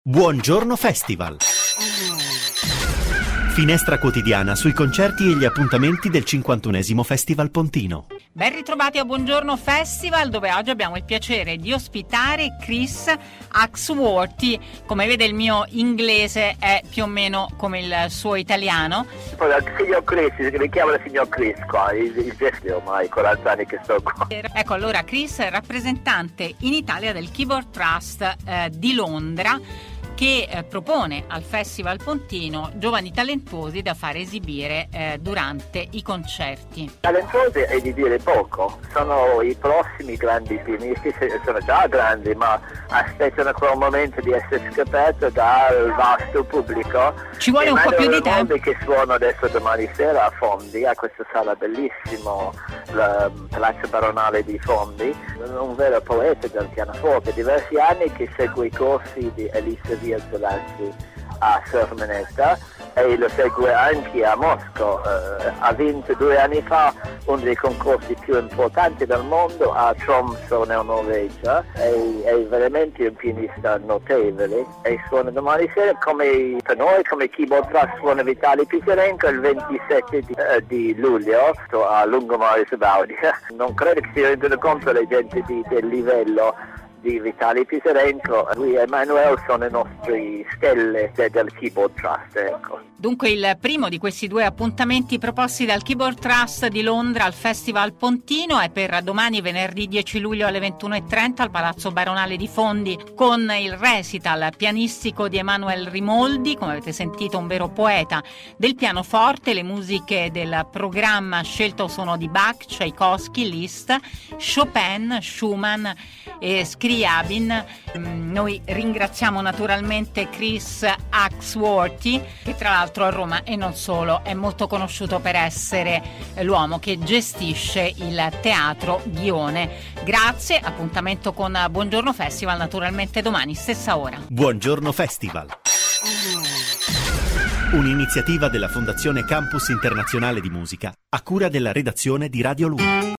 Buongiorno Festival. Finestra quotidiana sui concerti e gli appuntamenti del 51esimo Festival Pontino. Ben ritrovati a Buongiorno Festival, dove oggi abbiamo il piacere di ospitare Chris Axworthy. Come vede, il mio inglese è più o meno come il suo italiano. Il signor Chris, mi chiama il signor Chris qua, il gesto ormai 40 anni che sto qua. Ecco, allora Chris è rappresentante in Italia del Keyboard Trust di Londra, che propone al Festival Pontino giovani talentuosi da far esibire durante i concerti. Talentuosi è di dire poco, sono i prossimi grandi pianisti, sono già grandi, ma aspettano quel momento di essere scoperto dal vasto pubblico. Ci vuole un po' più di tempo. Che suono adesso domani sera a Fondi, a questa sala bellissimo, il Palazzo Baronale di Fondi, un vero poeta del pianoforte, diversi anni che segue i corsi di Elisa Viazolazzi a Sormonetta e lo segue anche a Mosca. Ha vinto 2 anni fa uno dei concorsi più importanti del mondo a Tromsø nel Norvegia, è veramente un pianista notevole e suona domani sera come per noi, come Keyboard Trust suona Vitali Pisarenko il 27 di luglio a Lungomare Sabaudia. Non credo che si rendano conto le gente del livello di Vitali Pisarenko. Lui e Emanuele sono le nostre stelle del Keyboard Trust, ecco. Dunque il primo di questi 2 appuntamenti proposti dal Keyboard Trust di Londra al Festival Pontino è per domani, venerdì 10 luglio alle 21:30 al Palazzo Baronale di Fondi, con il recital pianistico di Emanuele Rimoldi, come avete sentito un vero poeta del pianoforte. Le musiche del programma scelto sono di Bach, Tchaikovsky, Liszt, Chopin, Schumann e Scriabin. Noi ringraziamo naturalmente Chris Axworthy, che tra l'altro a Roma e non solo è molto conosciuto per essere l'uomo che gestisce il Teatro Ghione. Grazie, appuntamento con Buongiorno Festival naturalmente domani stessa ora. Buongiorno Festival. Un'iniziativa della Fondazione Campus Internazionale di Musica a cura della redazione di Radio Luna.